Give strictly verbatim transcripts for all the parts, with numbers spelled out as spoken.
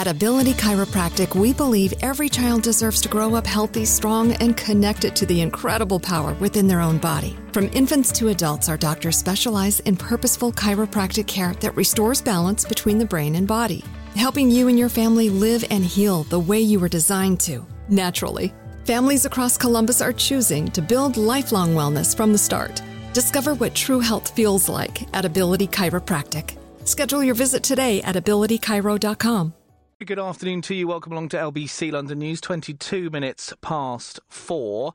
At Ability Chiropractic, we believe every child deserves to grow up healthy, strong, and connected to the incredible power within their own body. From infants to adults, our doctors specialize in purposeful chiropractic care that restores balance between the brain and body, helping you and your family live and heal the way you were designed to, naturally. Families across Columbus are choosing to build lifelong wellness from the start. Discover what true health feels like at Ability Chiropractic. Schedule your visit today at ability chiro dot com. Good afternoon to you. Welcome along to L B C London News, twenty-two minutes past four.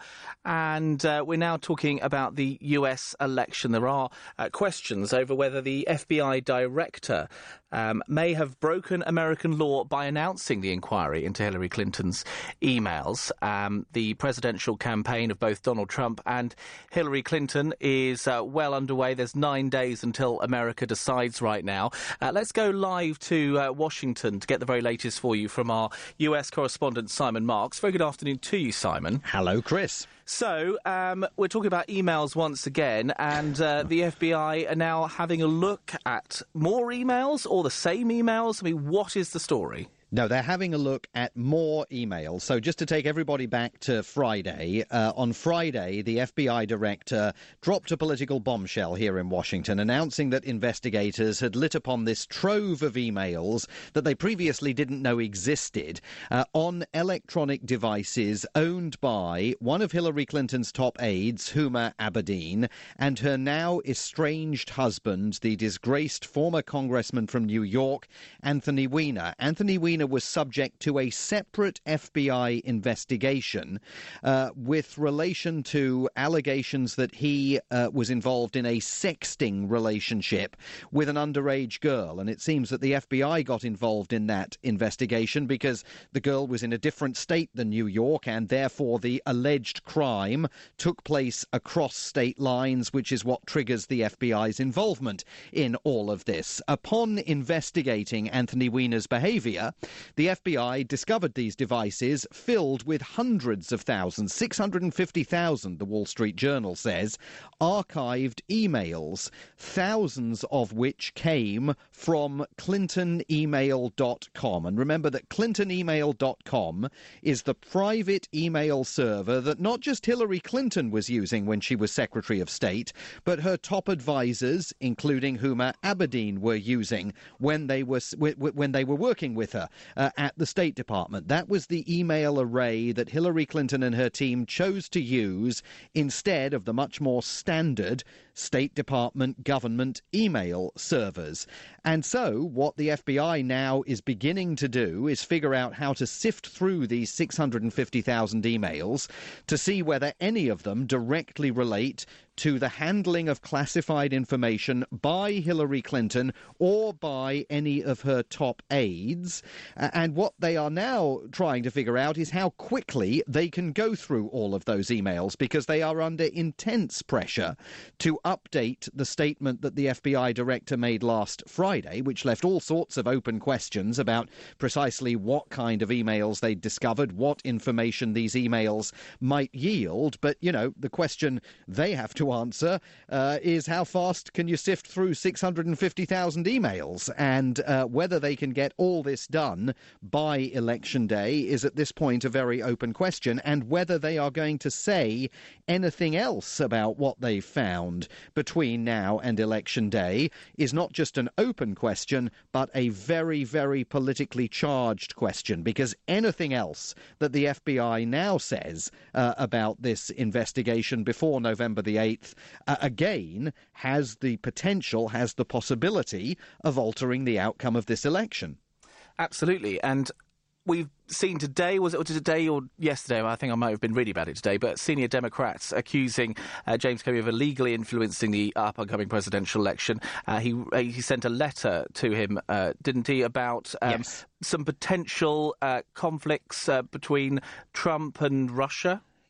And uh, we're now talking about the U S election. There are uh, questions over whether the F B I director um, may have broken American law by announcing the inquiry into Hillary Clinton's emails. Um, the presidential campaign of both Donald Trump and Hillary Clinton is uh, well underway. There's nine days until America decides right now. Uh, let's go live to uh, Washington to get the very latest for you from our U S correspondent, Simon Marks. Very good afternoon to you, Simon. Hello, Chris. So, um, we're talking about emails once again, and uh, the F B I are now having a look at more emails or the same emails. I mean, what is the story? No, they're having a look at more emails. So just to take everybody back to Friday, uh, on Friday, the F B I director dropped a political bombshell here in Washington, announcing that investigators had lit upon this trove of emails that they previously didn't know existed uh, on electronic devices owned by one of Hillary Clinton's top aides, Huma Abedin, and her now estranged husband, the disgraced former congressman from New York, Anthony Weiner. Anthony Weiner was subject to a separate F B I investigation uh, with relation to allegations that he uh, was involved in a sexting relationship with an underage girl. And it seems that the F B I got involved in that investigation because the girl was in a different state than New York, and therefore the alleged crime took place across state lines, which is what triggers the F B I's involvement in all of this. Upon investigating Anthony Weiner's behavior, the F B I discovered these devices filled with hundreds of thousands, six hundred fifty thousand, the Wall Street Journal says, archived emails, thousands of which came from clinton email dot com. And remember that clinton email dot com is the private email server that not just Hillary Clinton was using when she was Secretary of State, but her top advisors, including Huma Abedin, were using when they were when they were working with her uh, at the State Department. That was the email array that Hillary Clinton and her team chose to use instead of the much more standard State Department government email servers. And so what the F B I now is beginning to do is figure out how to sift through these six hundred fifty thousand emails to see whether any of them directly relate to the handling of classified information by Hillary Clinton or by any of her top aides. And what they are now trying to figure out is how quickly they can go through all of those emails, because they are under intense pressure to update the statement that the F B I director made last Friday, which left all sorts of open questions about precisely what kind of emails they'd discovered, what information these emails might yield. But, you know, the question they have to answer uh, is how fast can you sift through six hundred fifty thousand emails? And uh, whether they can get all this done by Election Day is at this point a very open question, and whether they are going to say anything else about what they've found between now and Election Day is not just an open question, but a very, very politically charged question, because anything else that the F B I now says uh, about this investigation before November the eighth, uh, again, has the potential, has the possibility of altering the outcome of this election. Absolutely. And we've seen today, was it today or yesterday? I think I might have been reading about it today, but senior Democrats accusing uh, James Comey of illegally influencing the up-and-coming presidential election. Uh, he he sent a letter to him, uh, didn't he, about um, yes. some potential uh, conflicts uh, between Trump and Russia?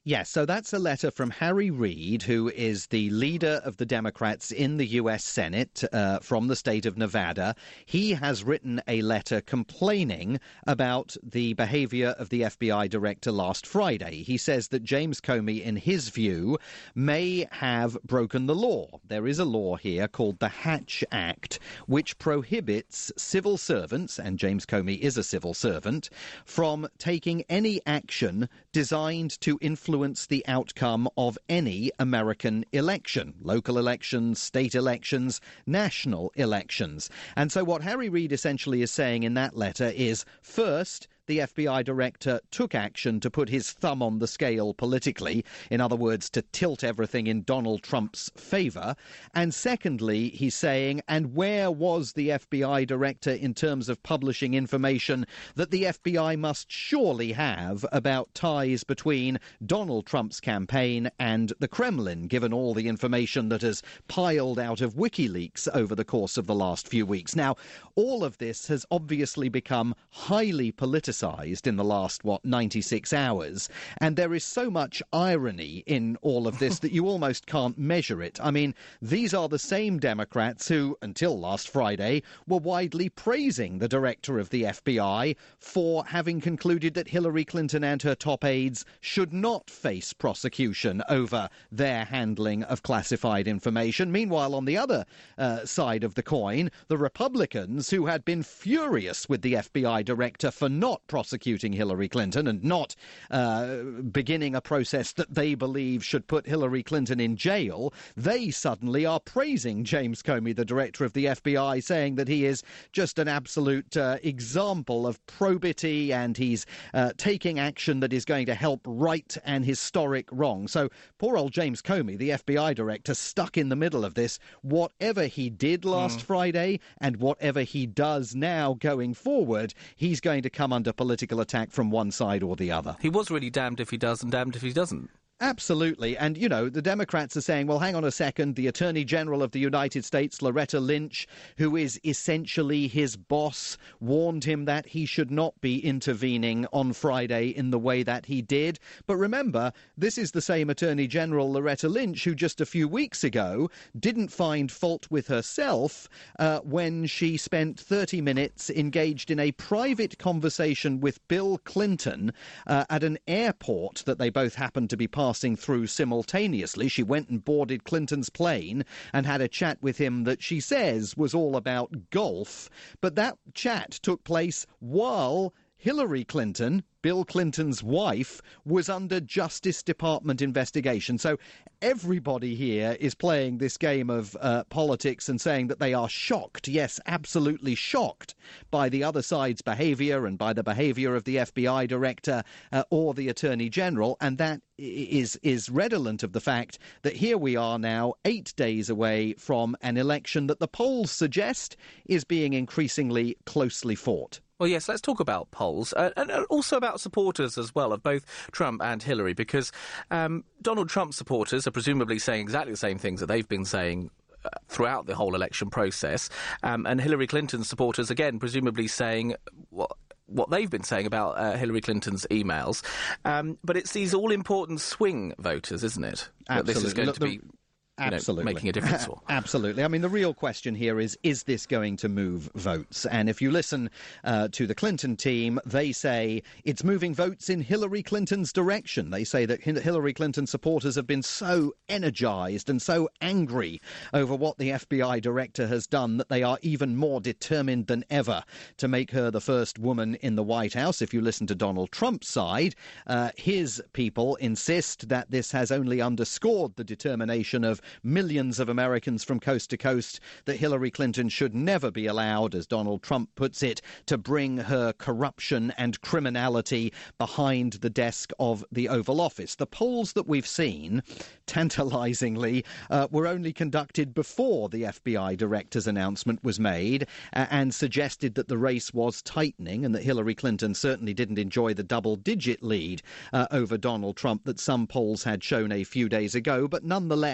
Yes, so that's a letter from Harry Reid, who is the leader of the Democrats in the U S Senate uh, from the state of Nevada. He has written a letter complaining about the behavior of the F B I director last Friday. He says that James Comey, in his view, may have broken the law. There is a law here called the Hatch Act, which prohibits civil servants, and James Comey is a civil servant, from taking any action designed to influence the outcome of any American election, local elections, state elections, national elections. And so what Harry Reid essentially is saying in that letter is, first, the F B I director took action to put his thumb on the scale politically, in other words, to tilt everything in Donald Trump's favour. And secondly, he's saying, and where was the F B I director in terms of publishing information that the F B I must surely have about ties between Donald Trump's campaign and the Kremlin, given all the information that has piled out of WikiLeaks over the course of the last few weeks. Now, all of this has obviously become highly politicized in the last, what, ninety-six hours. And there is so much irony in all of this that you almost can't measure it. I mean, these are the same Democrats who, until last Friday, were widely praising the director of the F B I for having concluded that Hillary Clinton and her top aides should not face prosecution over their handling of classified information. Meanwhile, on the other uh, side of the coin, the Republicans, who had been furious with the F B I director for not prosecuting Hillary Clinton and not uh, beginning a process that they believe should put Hillary Clinton in jail, they suddenly are praising James Comey, the director of the F B I, saying that he is just an absolute uh, example of probity and he's uh, taking action that is going to help right an historic wrong. So poor old James Comey, the F B I director, stuck in the middle of this. Whatever he did last mm. Friday and whatever he does now going forward, he's going to come under political attack from one side or the other. He was really damned if he does and damned if he doesn't. Absolutely. And, you know, the Democrats are saying, well, hang on a second, the Attorney General of the United States, Loretta Lynch, who is essentially his boss, warned him that he should not be intervening on Friday in the way that he did. But remember, this is the same Attorney General, Loretta Lynch, who just a few weeks ago didn't find fault with herself uh, when she spent thirty minutes engaged in a private conversation with Bill Clinton uh, at an airport that they both happened to be part passing through simultaneously. She went and boarded Clinton's plane and had a chat with him that she says was all about golf. But that chat took place while Hillary Clinton, Bill Clinton's wife, was under Justice Department investigation. So everybody here is playing this game of uh, politics and saying that they are shocked, yes, absolutely shocked, by the other side's behaviour and by the behaviour of the F B I director uh, or the Attorney General. And that is, is redolent of the fact that here we are now, eight days away from an election that the polls suggest is being increasingly closely fought. Well, yes, let's talk about polls uh, and also about supporters as well of both Trump and Hillary, because um, Donald Trump supporters are presumably saying exactly the same things that they've been saying uh, throughout the whole election process, um, and Hillary Clinton supporters, again, presumably saying what what they've been saying about uh, Hillary Clinton's emails. Um, but it's these all-important swing voters, isn't it? Absolutely. That this is going Look, to be... You know, Absolutely. making a difference for. Absolutely. I mean, the real question here is, is this going to move votes? And if you listen uh, to the Clinton team, they say it's moving votes in Hillary Clinton's direction. They say that Hillary Clinton supporters have been so energized and so angry over what the F B I director has done that they are even more determined than ever to make her the first woman in the White House. If you listen to Donald Trump's side, uh, his people insist that this has only underscored the determination of millions of Americans from coast to coast that Hillary Clinton should never be allowed, as Donald Trump puts it, to bring her corruption and criminality behind the desk of the Oval Office. The polls that we've seen, tantalizingly, uh, were only conducted before the F B I director's announcement was made uh, and suggested that the race was tightening and that Hillary Clinton certainly didn't enjoy the double-digit lead uh, over Donald Trump that some polls had shown a few days ago. But nonetheless,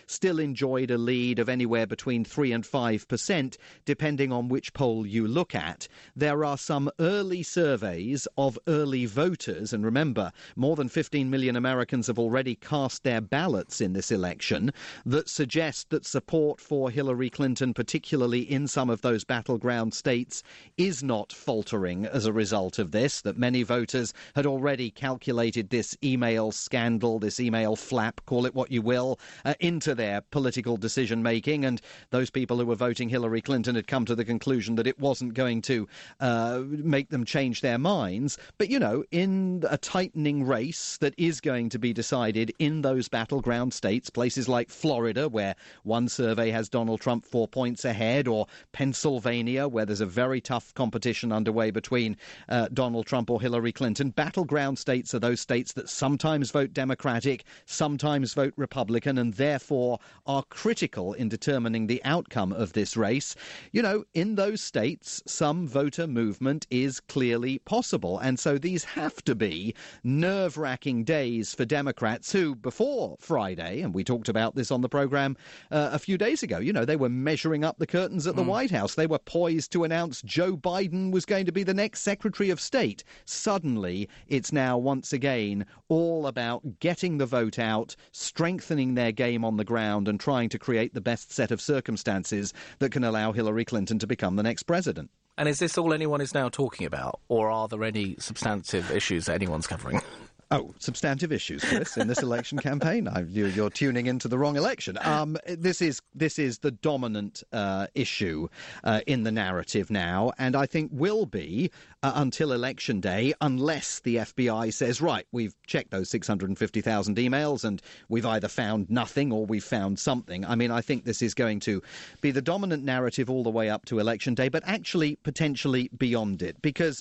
still enjoyed a lead of anywhere between three and five percent, depending on which poll you look at. There are some early surveys of early voters, and remember, more than fifteen million Americans have already cast their ballots in this election, that suggest that support for Hillary Clinton, particularly in some of those battleground states, is not faltering as a result of this, that many voters had already calculated this email scandal, this email flap, call it what you will, uh, into their political decision-making, and those people who were voting Hillary Clinton had come to the conclusion that it wasn't going to uh, make them change their minds. But, you know, in a tightening race that is going to be decided in those battleground states, places like Florida, where one survey has Donald Trump four points ahead, or Pennsylvania, where there's a very tough competition underway between uh, Donald Trump or Hillary Clinton. Battleground states are those states that sometimes vote Democratic, sometimes vote Republican, and therefore are critical in determining the outcome of this race. You know, in those states, some voter movement is clearly possible, and so these have to be nerve-wracking days for Democrats who, before Friday, and we talked about this on the programme uh, a few days ago, you know, they were measuring up the curtains at the mm. White House. They were poised to announce Joe Biden was going to be the next Secretary of State. Suddenly, it's now once again all about getting the vote out, strengthening their game on the ground, and trying to create the best set of circumstances that can allow Hillary Clinton to become the next president. And is this all anyone is now talking about, or are there any substantive issues that anyone's covering? Oh, substantive issues, Chris, in this election campaign. I, you, you're tuning into the wrong election. Um, this is this is the dominant uh, issue uh, in the narrative now, and I think will be uh, until Election Day, unless the F B I says, right, we've checked those six hundred fifty thousand emails and we've either found nothing or we've found something. I mean, I think this is going to be the dominant narrative all the way up to Election Day, but actually potentially beyond it, because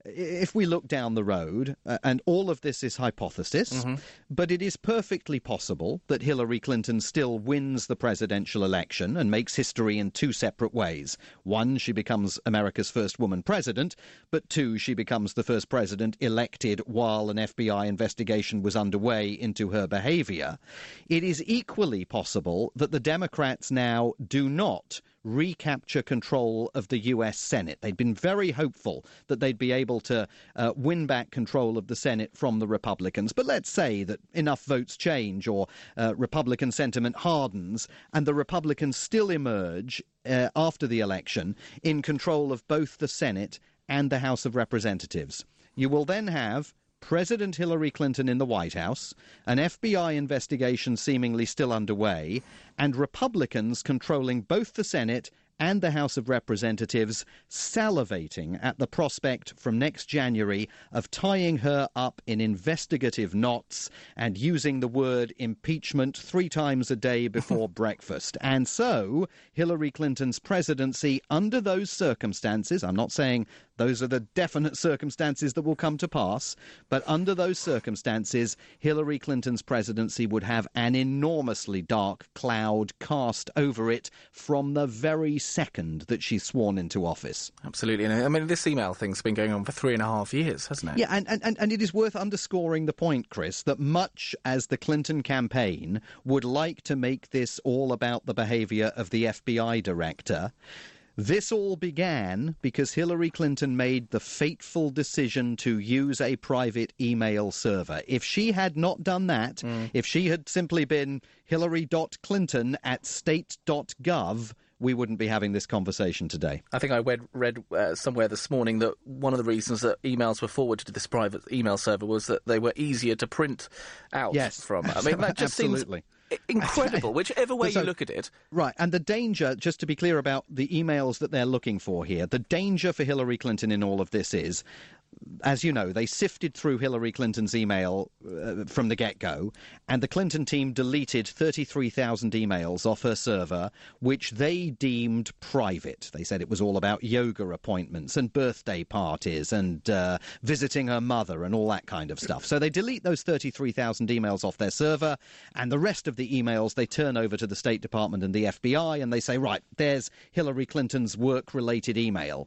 if we look down the road, uh, and all of this is hypothesis, mm-hmm. but it is perfectly possible that Hillary Clinton still wins the presidential election and makes history in two separate ways. One, she becomes America's first woman president, but two, she becomes the first president elected while an F B I investigation was underway into her behaviour. It is equally possible that the Democrats now do not recapture control of the U S Senate. They'd been very hopeful that they'd be able to uh, win back control of the Senate from the Republicans. But let's say that enough votes change, or uh, Republican sentiment hardens, and the Republicans still emerge uh, after the election in control of both the Senate and the House of Representatives. You will then have President Hillary Clinton in the White House, an F B I investigation seemingly still underway, and Republicans controlling both the Senate and the House of Representatives, salivating at the prospect from next January of tying her up in investigative knots and using the word impeachment three times a day before breakfast. And so Hillary Clinton's presidency, under those circumstances, I'm not saying those are the definite circumstances that will come to pass, but under those circumstances, Hillary Clinton's presidency would have an enormously dark cloud cast over it from the very second that she's sworn into office. Absolutely. And I mean, this email thing's been going on for three and a half years, hasn't it? Yeah, and, and, and it is worth underscoring the point, Chris, that much as the Clinton campaign would like to make this all about the behaviour of the F B I director, this all began because Hillary Clinton made the fateful decision to use a private email server. If she had not done that, mm. if she had simply been hillary dot clinton at state dot gov, we wouldn't be having this conversation today. I think I read, read uh, somewhere this morning that one of the reasons that emails were forwarded to this private email server was that they were easier to print out yes, from. I mean, that just absolutely. seems incredible, whichever way so, you look at it. Right, and the danger, just to be clear about the emails that they're looking for here, the danger for Hillary Clinton in all of this is, as you know, they sifted through Hillary Clinton's email uh, from the get-go, and the Clinton team deleted thirty-three thousand emails off her server, which they deemed private. They said it was all about yoga appointments and birthday parties and uh, visiting her mother and all that kind of stuff. So they delete those thirty-three thousand emails off their server, and the rest of the emails they turn over to the State Department and the F B I, and they say, right, there's Hillary Clinton's work-related email.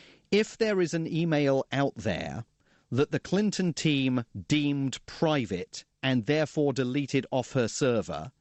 If there is an email out there that the Clinton team deemed private and therefore deleted off her server,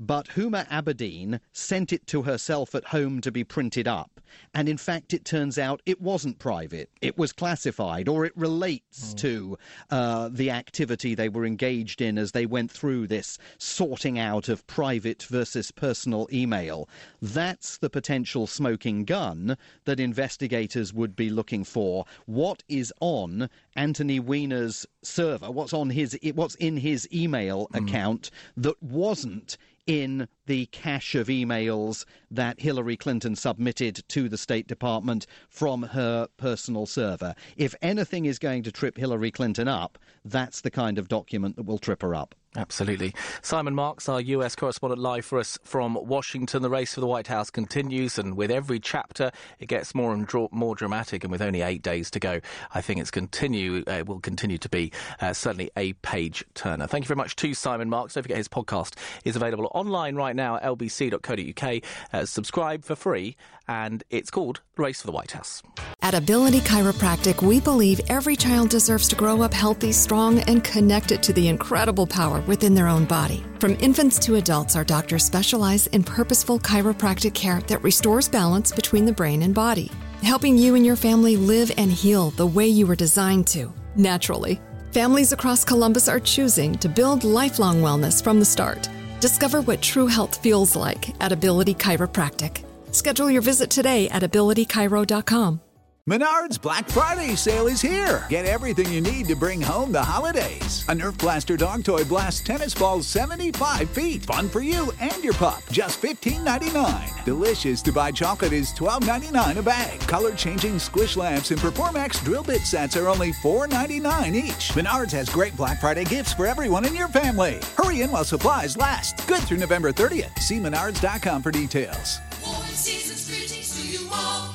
but Huma Abedin sent it to herself at home to be printed up. And in fact, it turns out it wasn't private. It was classified, or it relates mm. to uh, the activity they were engaged in as they went through this sorting out of private versus personal email. That's the potential smoking gun that investigators would be looking for. What is on Anthony Weiner's server? What's on his? What's in his email mm. account that wasn't in the cache of emails that Hillary Clinton submitted to the State Department from her personal server? If anything is going to trip Hillary Clinton up, that's the kind of document that will trip her up. Absolutely. Simon Marks, our U S correspondent, live for us from Washington. The race for the White House continues, and with every chapter, it gets more and dra- more dramatic. And with only eight days to go, I think it's continue uh, will continue to be uh, certainly a page turner. Thank you very much to Simon Marks. Don't forget his podcast is available online right now at l b c dot co dot u k. Uh, subscribe for free, and it's called Race for the White House. At Ability Chiropractic, we believe every child deserves to grow up healthy, strong, and connected to the incredible power within their own body. From infants to adults, our doctors specialize in purposeful chiropractic care that restores balance between the brain and body, helping you and your family live and heal the way you were designed to, naturally. Families across Columbus are choosing to build lifelong wellness from the start. Discover what true health feels like at Ability Chiropractic. Schedule your visit today at ability chiro dot com. Menards Black Friday sale is here. Get everything you need to bring home the holidays. A Nerf Blaster dog toy blasts tennis balls seventy-five feet. Fun for you and your pup. Just fifteen ninety-nine. Delicious to buy chocolate is twelve ninety-nine a bag. Color-changing squish lamps and Performax drill bit sets are only four ninety-nine each. Menards has great Black Friday gifts for everyone in your family. Hurry in while supplies last. Good through November thirtieth. See menards dot com for details. Warm season's greetings to you all.